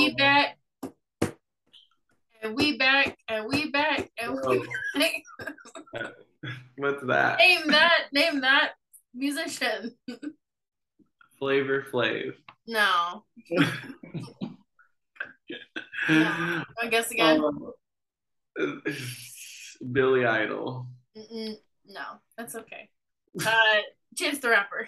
we back, and we back, and we back, and we back. What's that? Name that musician. Flavor Flav. No. No. I guess again. Billy Idol. No, that's okay. Chance the Rapper.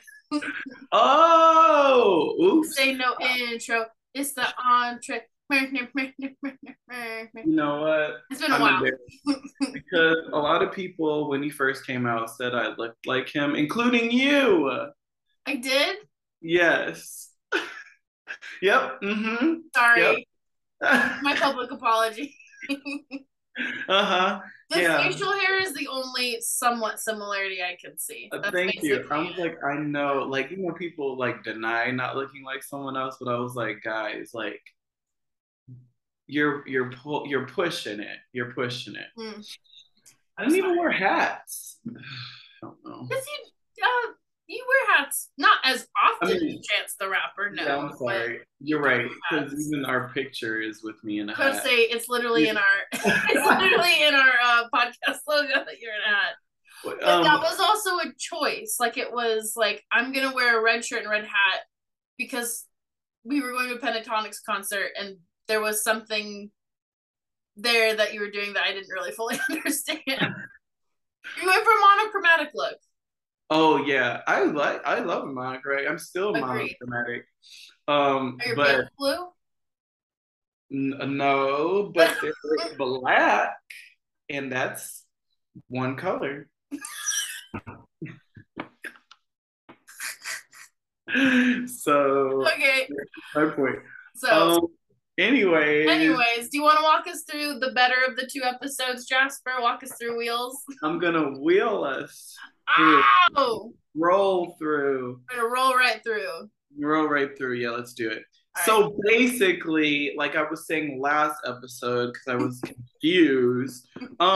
Oh, oops. Say no intro. It's the entree. You know what? It's been a while. Because a lot of people, when he first came out, said I looked like him, including you. I did? Yes. Yep. Mm-hmm. Sorry. Yep. My public apology. Uh-huh. The facial hair is the only somewhat similarity I can see. Thank you. I was like, I know, like, you know, people like deny not looking like someone else, but I was like, guys, like, you're pushing it. You're pushing it. I didn't even wear hats. I don't know. Because you wear hats not as often as Chance the Rapper. No, yeah, I'm sorry. You're right. Because even our picture is with me in a hat. Say it's literally in our podcast logo that you're in a hat. But that was also a choice. Like it was like I'm gonna wear a red shirt and red hat because we were going to a Pentatonix concert and there was something there that you were doing that I didn't really fully understand. You went for a monochromatic look. Oh yeah, I love monochromatic. I'm still monochromatic. Are your pants blue? No, but they're black, and that's one color. So okay, my point. So anyways, do you want to walk us through the better of the two episodes, Jasper? Walk us through Wheels. I'm gonna wheel us through. Roll through. We're gonna roll right through. Roll right through. Yeah, let's do it. So basically, like I was saying last episode, because I was confused.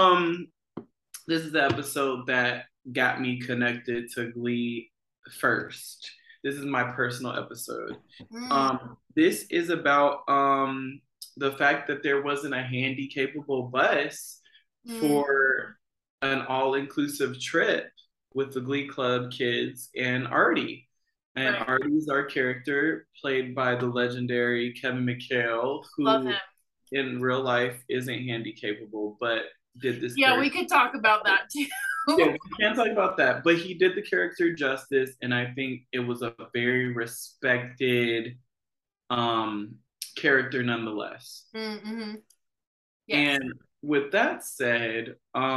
This is the episode that got me connected to Glee first. This is my personal episode. This is about the fact that there wasn't a handy capable bus for an all-inclusive trip with the Glee Club kids and Artie. And Artie's our character, played by the legendary Kevin McHale, who in real life isn't handy capable, but did this. Yeah, we could talk about that too. Yeah, we can talk about that, but he did the character justice, and I think it was a very respected character nonetheless. Mm-hmm. Yes. And with that said,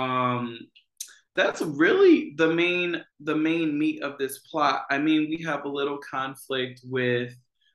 that's really the main meat of this plot. I mean, we have a little conflict with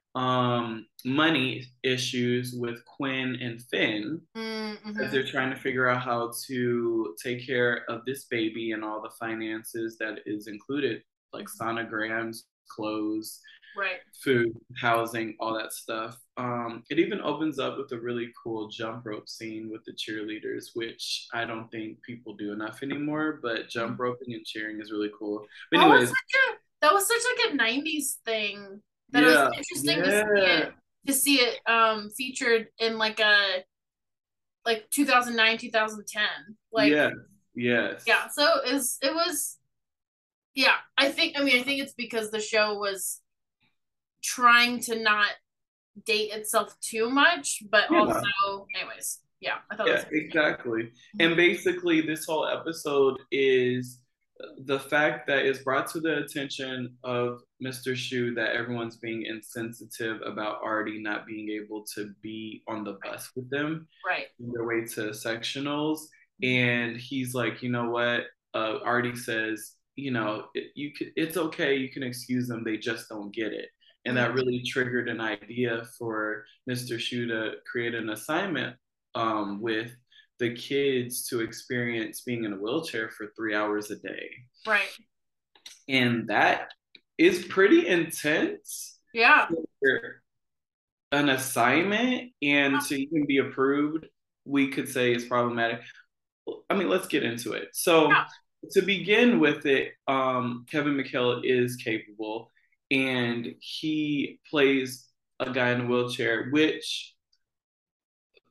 money issues with Quinn and Finn as they're trying to figure out how to take care of this baby and all the finances that is included, like sonograms, clothes, food, housing, all that stuff. It even opens up with a really cool jump rope scene with the cheerleaders, which I don't think people do enough anymore, but jump roping and cheering is really cool. But anyways, that was such like a 90s thing that it was interesting to see it featured in like a 2009 2010 like yes so it was I think it's because the show was trying to not date itself too much, but also anyways I thought exactly. And basically this whole episode is the fact that it's brought to the attention of Mr. Schue that everyone's being insensitive about Artie not being able to be on the bus with them on their way to sectionals. And he's like, you know what? Artie says, you know, it's okay, you can excuse them, they just don't get it. And that really triggered an idea for Mr. Schue to create an assignment with the kids to experience being in a wheelchair for 3 hours a day. And that is pretty intense. An assignment, and to even be approved, we could say is problematic. I mean, let's get into it. So to begin with it, Kevin McHale is capable, and he plays a guy in a wheelchair, which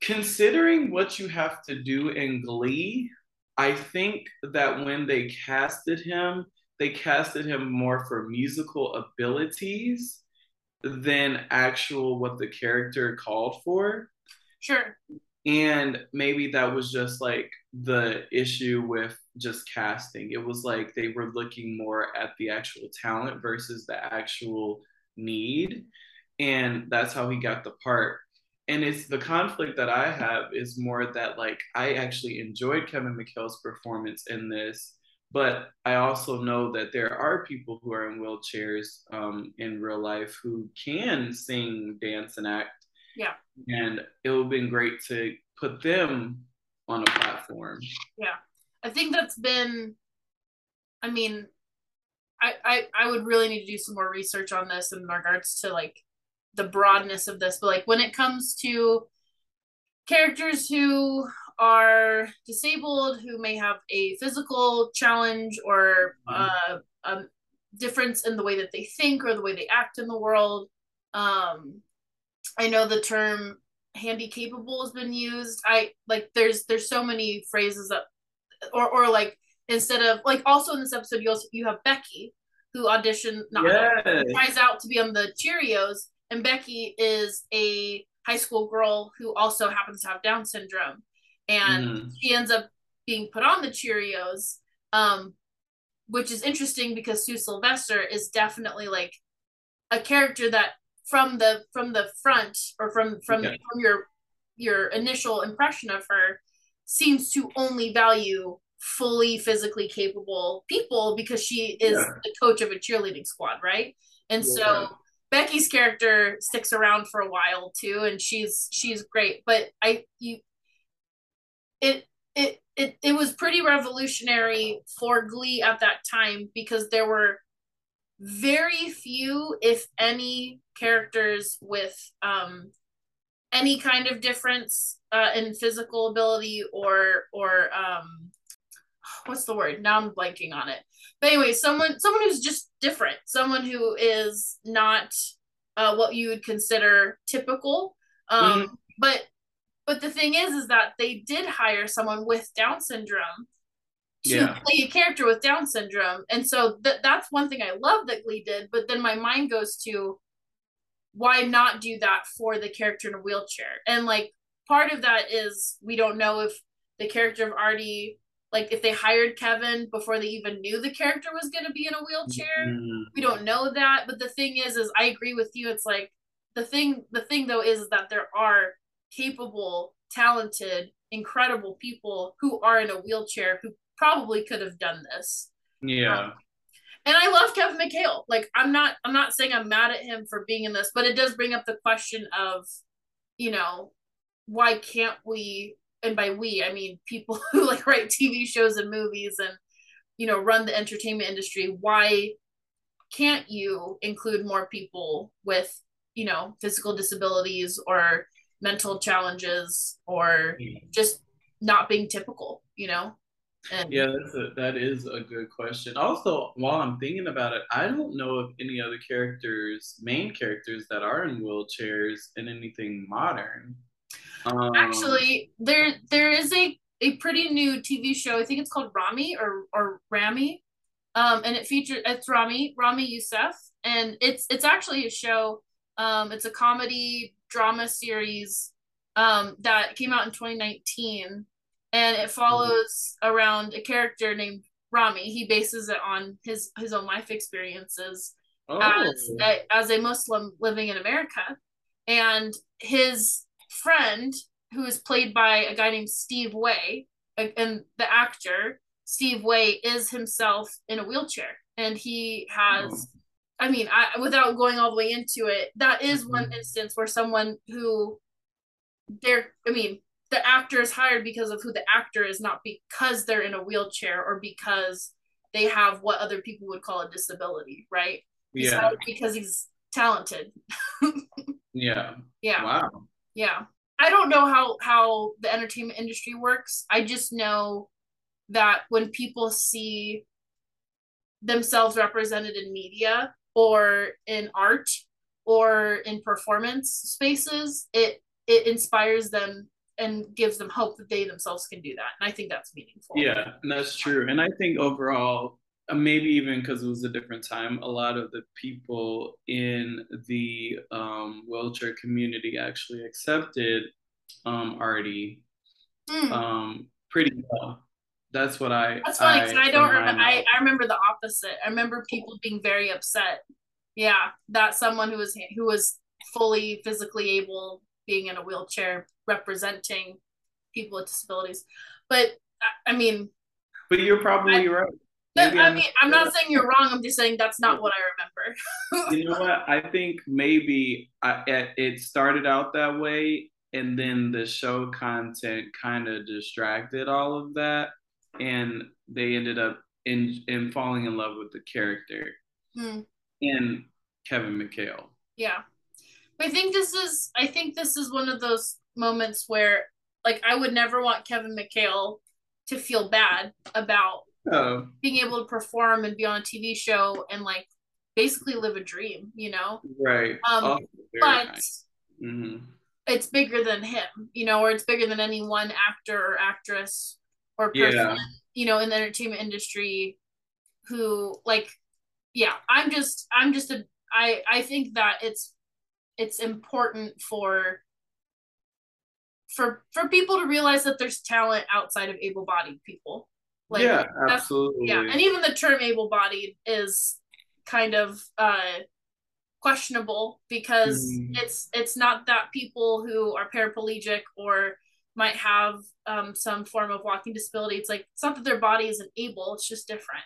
Considering what you have to do in Glee, I think that when they casted him more for musical abilities than actual what the character called for. Sure. And maybe that was just like the issue with just casting. It was like they were looking more at the actual talent versus the actual need. And that's how he got the part. And it's the conflict that I have is more that like I actually enjoyed Kevin McHale's performance in this, but I also know that there are people who are in wheelchairs in real life who can sing, dance, and act. Yeah. And it would have been great to put them on a platform. Yeah. I think that's been, I mean, I would really need to do some more research on this in regards to like the broadness of this. But like when it comes to characters who are disabled, who may have a physical challenge or a difference in the way that they think or the way they act in the world, I know the term handy capable has been used. I like there's so many phrases that or like instead of like also in this episode you have Becky who tries out to be on the Cheerios, and Becky is a high school girl who also happens to have Down syndrome, and she ends up being put on the Cheerios, which is interesting because Sue Sylvester is definitely like a character that from the front or from your initial impression of her seems to only value fully physically capable people because she is the coach of a cheerleading squad, right? And so Becky's character sticks around for a while too, and she's great. But it was pretty revolutionary for Glee at that time because there were very few, if any, characters with any kind of difference in physical ability or what's the word? Now I'm blanking on it. But anyway, someone who's just different, someone who is not what you would consider typical. But the thing is that they did hire someone with Down syndrome to play a character with Down syndrome, and so that's one thing I love that Glee did. But then my mind goes to why not do that for the character in a wheelchair? And like part of that is we don't know if the character of Artie, like if they hired Kevin before they even knew the character was going to be in a wheelchair. We don't know that. But the thing is I agree with you. It's like the thing though is that there are capable, talented, incredible people who are in a wheelchair who probably could have done this. And I love Kevin McHale. Like I'm not saying I'm mad at him for being in this, but it does bring up the question of, you know, why can't we, and by we I mean people who like write TV shows and movies and, you know, run the entertainment industry, why can't you include more people with, you know, physical disabilities or mental challenges or just not being typical, you know? And that is a good question. Also, while I'm thinking about it, I don't know of any other main characters that are in wheelchairs in anything modern. Actually, there is a pretty new TV show. I think it's called Ramy or Ramy, and it's Ramy Youssef, and it's actually a show. It's a comedy drama series that came out in 2019. And it follows around a character named Ramy. He bases it on his own life experiences as a Muslim living in America. And his friend, who is played by a guy named Steve Way, and the actor, Steve Way, is himself in a wheelchair. And he has, I mean, without going all the way into it, that is one instance where someone who the actor is hired because of who the actor is, not because they're in a wheelchair or because they have what other people would call a disability, right? He's hired because he's talented. Wow. Yeah. I don't know how the entertainment industry works. I just know that when people see themselves represented in media or in art or in performance spaces, it inspires them and gives them hope that they themselves can do that. And I think that's meaningful. Yeah, and that's true. And I think overall, maybe even because it was a different time, a lot of the people in the wheelchair community actually accepted Artie pretty well. That's what That's funny because I don't remember. I remember the opposite. I remember people being very upset. Yeah, that someone who was fully physically able, being in a wheelchair, representing people with disabilities. But I mean, but you're probably right. I mean, I'm not saying you're wrong. I'm just saying that's not what I remember. You know what? I think maybe it started out that way, and then the show content kind of distracted all of that, and they ended up in falling in love with the character and Kevin McHale. Yeah, I think this is one of those moments where, like, I would never want Kevin McHale to feel bad about being able to perform and be on a TV show and like basically live a dream, you know? Right. But nice. It's bigger than him, you know, or it's bigger than any one actor or actress or person, you know, in the entertainment industry who, like, yeah, I think that it's important for people to realize that there's talent outside of able-bodied people. Like, yeah, absolutely. Yeah, and even the term able-bodied is kind of questionable because it's not that people who are paraplegic or might have some form of walking disability. It's like, it's not that their body isn't able; it's just different.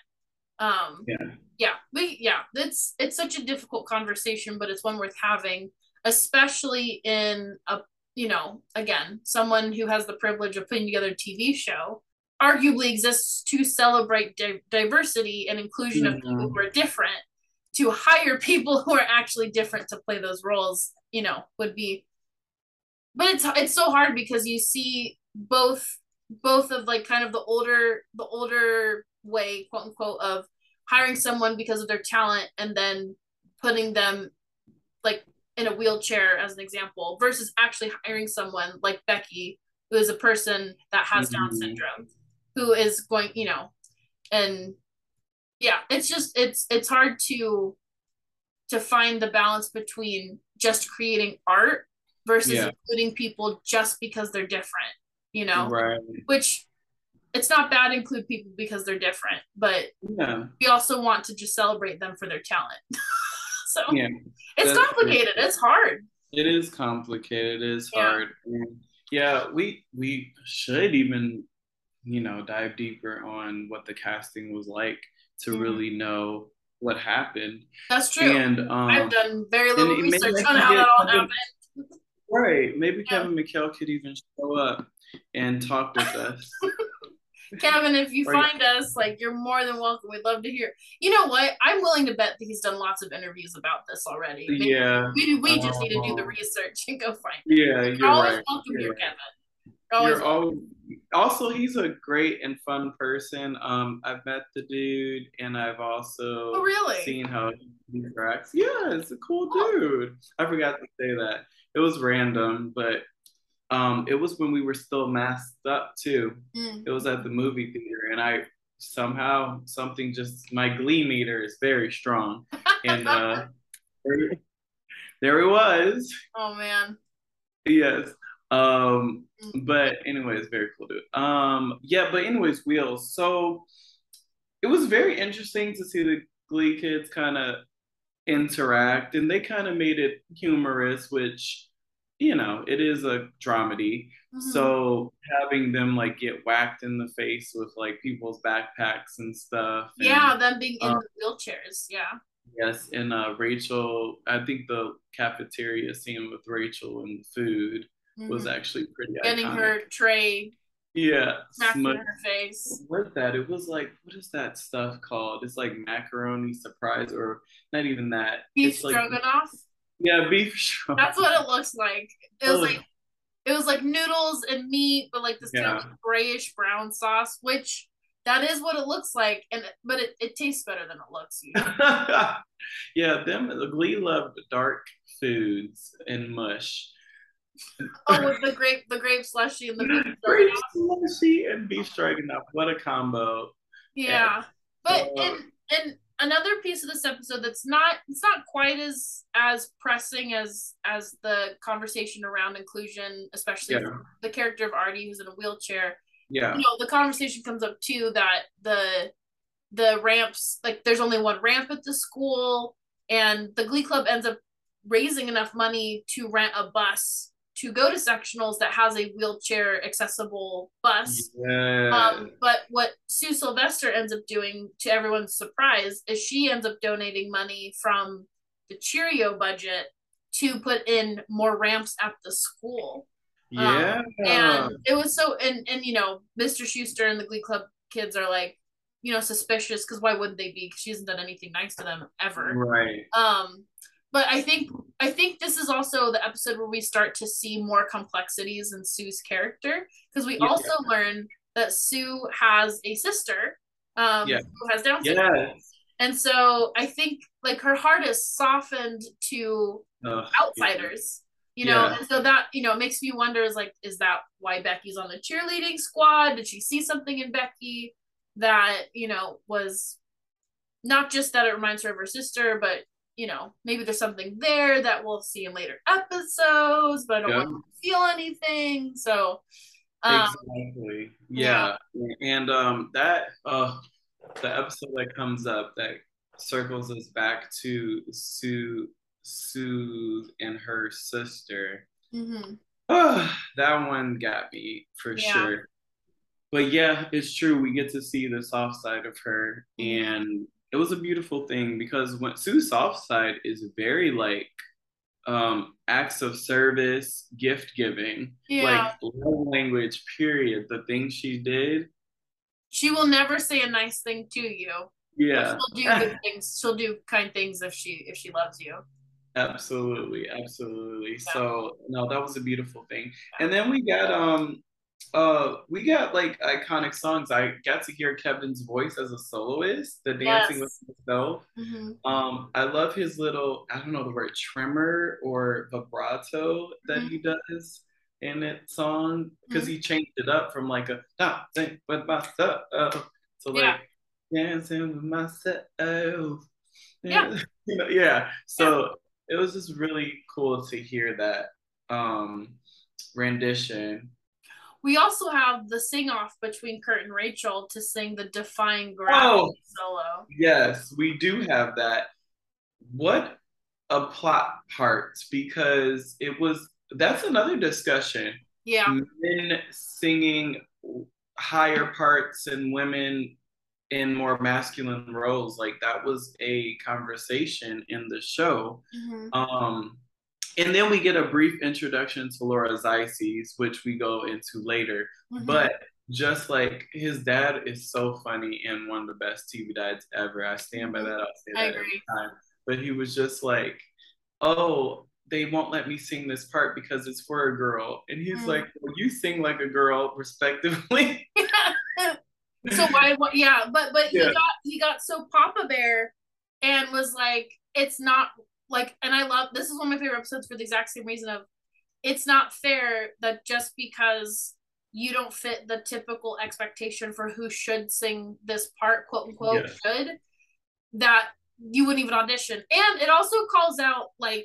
It's such a difficult conversation, but it's one worth having, especially in a, you know, again, someone who has the privilege of putting together a TV show, arguably exists to celebrate diversity and inclusion of people who are different. To hire people who are actually different to play those roles, you know, would be, but it's so hard because you see both of like kind of the older way, quote unquote, of hiring someone because of their talent and then putting them like in a wheelchair as an example, versus actually hiring someone like Becky, who is a person that has Down syndrome, who is going, you know, and yeah, it's just it's hard to find the balance between just creating art versus including people just because they're different, you know, right? Which, it's not bad to include people because they're different, but we also want to just celebrate them for their talent. So it's complicated. It's hard. It is complicated. It is hard. And we should even, you know, dive deeper on what the casting was like to really know what happened. That's true. And I've done very little research on how that all happened. Right. Maybe Kevin McHale could even show up and talk with us. Kevin, if you find us, like, you're more than welcome. We'd love to hear. You know what? I'm willing to bet that he's done lots of interviews about this already. Maybe we just need to do the research and go find it. You're always right. welcome here, Kevin. Also, he's a great and fun person. I've met the dude, and I've also seen how he interacts. Yeah, it's a cool dude. I forgot to say that. It was random, but it was when we were still masked up too. It was at the movie theater, and I somehow my glee meter is very strong, and there it was. Oh man. Yes. But anyways, very cool dude. But anyways, Wheels. So it was very interesting to see the Glee kids kind of interact, and they kind of made it humorous, which, you know, it is a dramedy. So having them like get whacked in the face with like people's backpacks and stuff. Them being in the wheelchairs. Yeah. Yes, and Rachel, I think the cafeteria scene with Rachel and food was actually pretty getting iconic. Her tray smacked in her face. What that? It was like, what is that stuff called? It's like macaroni surprise, or not even that. Beef stroganoff? Beef stroganoff. That's what it looks like. It was like noodles and meat, but like this kind of grayish brown sauce, which that is what it looks like, but it tastes better than it looks. Glee loved dark foods and mush. Oh, with the grape slushy and the beef Grape stroganoff. slushy and beef stroganoff. What a combo. And, Yeah, but and another piece of this episode that's not it's not quite as pressing as the conversation around inclusion, especially yeah, for the character of Artie who's in a wheelchair. yeah, You know, the conversation comes up too that the ramps, like there's only one ramp at the school, and the Glee Club ends up raising enough money to rent a bus to go to sectionals that has a wheelchair accessible bus. yeah, But what Sue Sylvester ends up doing, to everyone's surprise, is she ends up donating money from the Cheerio budget to put in more ramps at the school. yeah. And it was so, and you know, Mr. Schuester and the Glee Club kids are like, you know, suspicious because why wouldn't they be? Because she hasn't done anything nice to them ever. Right. But I think this is also the episode where we start to see more complexities in Sue's character because we Yeah. also learn that Sue has a sister Yeah. who has Down syndrome. Yes. And so I think like her heart is softened to outsiders, you know, Yeah. and so that, you know, makes me wonder is that why Becky's on the cheerleading squad? Did she see something in Becky that, you know, was not just that it reminds her of her sister, but you know, maybe there's something there that we'll see in later episodes, but I don't want to feel anything. So exactly. Yeah. And that the episode that comes up that circles us back to Sue and her sister. Mm-hmm. That one got me for Yeah. sure. But yeah, it's true. We get to see the soft side of her, and it was a beautiful thing because when Sue's soft side is very like acts of service, gift giving, like love language, period. The things she did. She will never say a nice thing to you. Yeah. She'll do good things. She'll do kind things if she loves you. Absolutely, absolutely. Yeah. So no, that was a beautiful thing. And then we got like iconic songs. I got to hear Kevin's voice as a soloist, the dancing with himself. I love his little, I don't know the word, tremor or vibrato that he does in that song because he changed it up from like a dancing with myself to like dancing with myself. Yeah. Yeah. So it was just really cool to hear that rendition. We also have the sing off between Kurt and Rachel to sing the Defying Gravity solo. Yes, we do have that. What a plot part, because that's another discussion. Yeah. Men singing higher parts and women in more masculine roles. Like that was a conversation in the show. And then we get a brief introduction to Laura Zisey, which we go into later. But just like his dad is so funny and one of the best TV dads ever. I stand by that. I'll say that every time. But he was just like, oh, they won't let me sing this part because it's for a girl. And he's like, well, you sing like a girl, respectively. So why? Yeah, but he got so Papa Bear, and was like, it's not like, and I love this is one of my favorite episodes for the exact same reason of, it's not fair that just because you don't fit the typical expectation for who should sing this part, quote unquote, should, that you wouldn't even audition. And it also calls out like,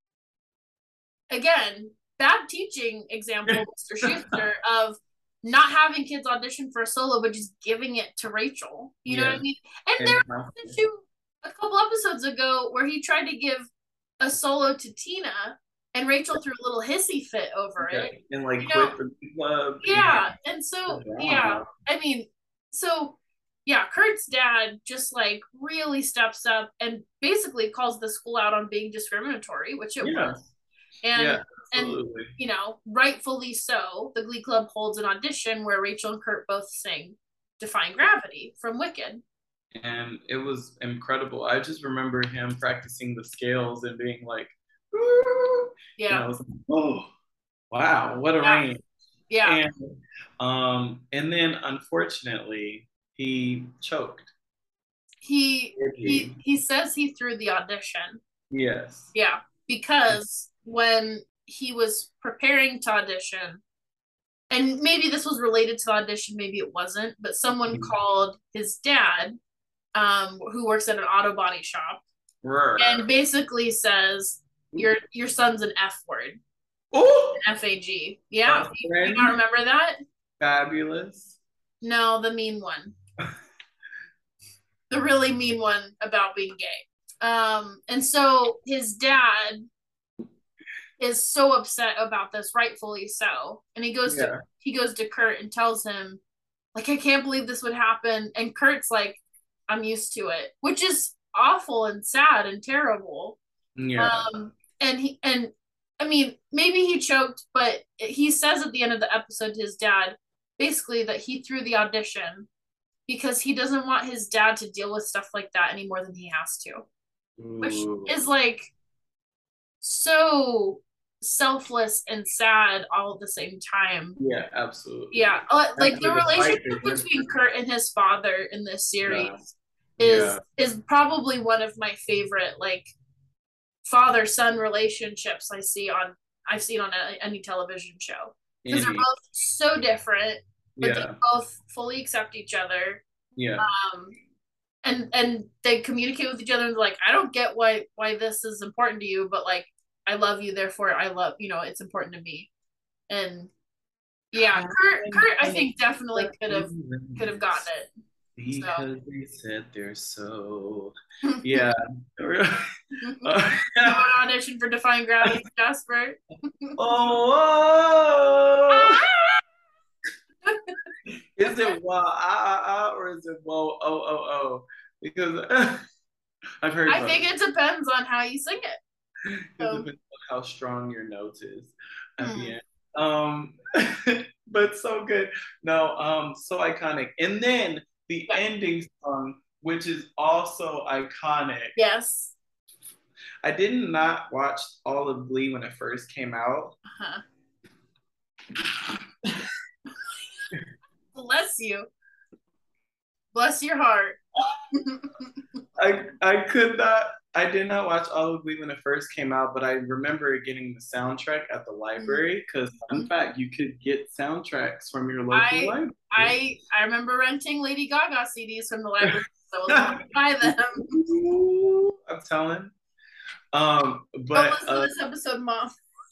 again, bad teaching example, Mr. Schuester, of not having kids audition for a solo, but just giving it to Rachel. You know what I mean? And there was an issue a couple episodes ago where he tried to give a solo to Tina, and Rachel threw a little hissy fit over it. And like quit the club. Yeah. And so, I mean, so yeah, Kurt's dad just like really steps up and basically calls the school out on being discriminatory, which it was. And you know, rightfully so, the Glee Club holds an audition where Rachel and Kurt both sing Defying Gravity from Wicked. And it was incredible. I just remember him practicing the scales and being like, yeah. And I was like, oh, wow, what a range. Yeah. And then unfortunately, he choked. He says he threw the audition. Yes. Yeah, because when he was preparing to audition, and maybe this was related to the audition, maybe it wasn't, but someone called his dad, who works at an auto body shop, and basically says, your son's an F word. Oh, FAG. Yeah. You not remember that? Fabulous. No, the mean one. The really mean one about being gay. And so his dad is so upset about this, rightfully so. And he goes to Kurt and tells him, like, I can't believe this would happen. And Kurt's like, I'm used to it, which is awful and sad and terrible. Yeah. And I mean, maybe he choked, but he says at the end of the episode to his dad, basically, that he threw the audition because he doesn't want his dad to deal with stuff like that any more than he has to. Ooh. Which is like so selfless and sad all at the same time. Yeah, absolutely. Yeah, like the relationship between Kurt and his father in this series is probably one of my favorite, like, father-son relationships I've seen on any television show, because they're both so different, but they both fully accept each other. And they communicate with each other, and like, I don't get why this is important to you, but like, I love you, therefore I love, it's important to me. And Kurt I think definitely could have gotten it. Because they said they're so yeah. You want to audition for Defying Gravity, Jasper? Is it or is it whoa? Because I've heard. I think it depends on how you sing it. It depends on how strong your note is at the end. But so good. No, so iconic. And then the ending song, which is also iconic. Yes. I did not watch all of Glee when it first came out. Bless you. Bless your heart. I did not watch all of Glee when it first came out, but I remember getting the soundtrack at the library, because fun fact, you could get soundtracks from your local library. I remember renting Lady Gaga CDs from the library, so I was able to buy them. I'm telling. But listen to this episode, Mom.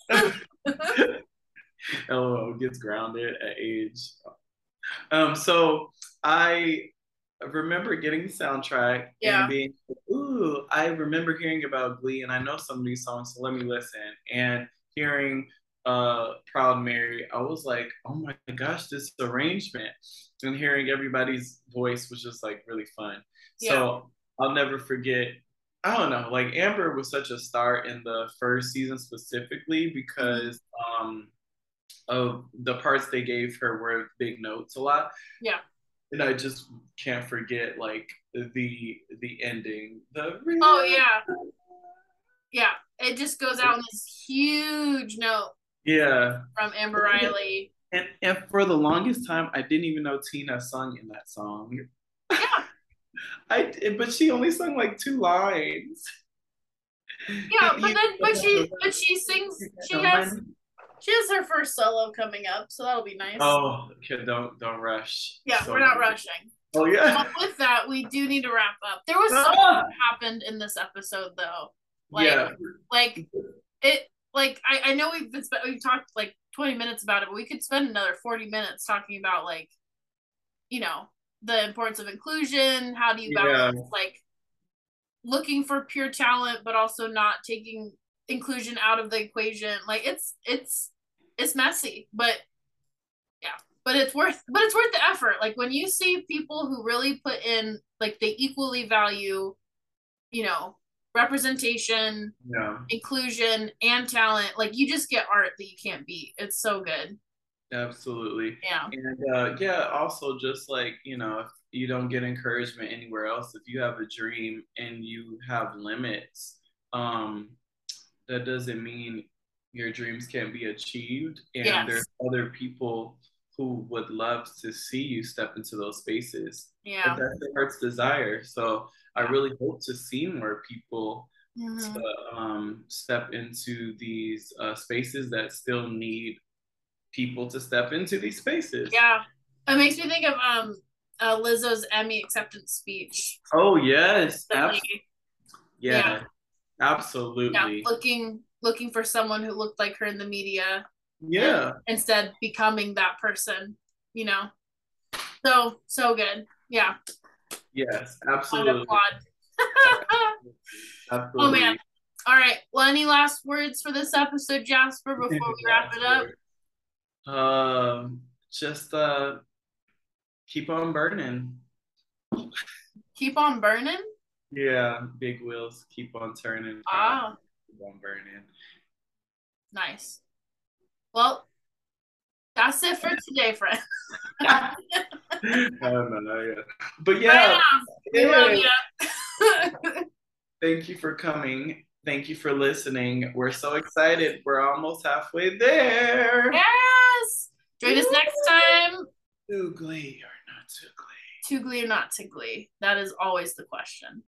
LOL gets grounded at age. So I remember getting the soundtrack and being, ooh, I remember hearing about Glee, and I know some of these songs, so let me listen. And hearing Proud Mary, I was like, oh my gosh, this arrangement. And hearing everybody's voice was just like really fun. So I'll never forget, I don't know, like Amber was such a star in the first season specifically because of the parts they gave her were big notes a lot. Yeah. And I just can't forget like the ending. Yeah. It just goes out in this huge note. Yeah. From Amber Riley. And for the longest time, I didn't even know Tina sung in that song. Yeah. But she only sung like 2 lines. Yeah, but she sings. She has her first solo coming up, so that'll be nice. Oh, okay, don't rush. Yeah, we're not rushing. Oh yeah. But with that, we do need to wrap up. There was something that happened in this episode, though. I know we've talked like 20 minutes about it, but we could spend another 40 minutes talking about like, the importance of inclusion. How do you balance like looking for pure talent, but also not taking inclusion out of the equation? Like it's messy, but it's worth the effort. Like when you see people who really put in, like they equally value, representation, inclusion, and talent, like you just get art that you can't beat. It's so good. Absolutely. Yeah. And also just like, if you don't get encouragement anywhere else, if you have a dream and you have limits, that doesn't mean your dreams can't be achieved. And there's other people who would love to see you step into those spaces. Yeah. But that's their heart's desire. So I really hope to see more people to step into these spaces that still need people to step into these spaces. Yeah, it makes me think of Lizzo's Emmy acceptance speech. Oh yes, yeah, absolutely. Yeah, looking for someone who looked like her in the media. Yeah. Instead, becoming that person. You know, so good. Yeah. Yes, absolutely. Absolutely. Oh man. All right. Well, any last words for this episode, Jasper, before we wrap it up? Just keep on burning. Keep on burning? Yeah, big wheels keep on turning. Keep on burning. Nice. Well, that's it for today, friends. But yeah, we love you. Thank you for coming. Thank you for listening. We're so excited. We're almost halfway there. Yes. Join us next time. Too glee or not too glee? Too glee or not too glee? That is always the question.